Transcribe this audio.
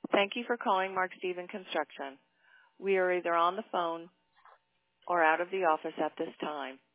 Thank you for calling Mark Stephen Construction. We are either on the phone or out of the office at this time.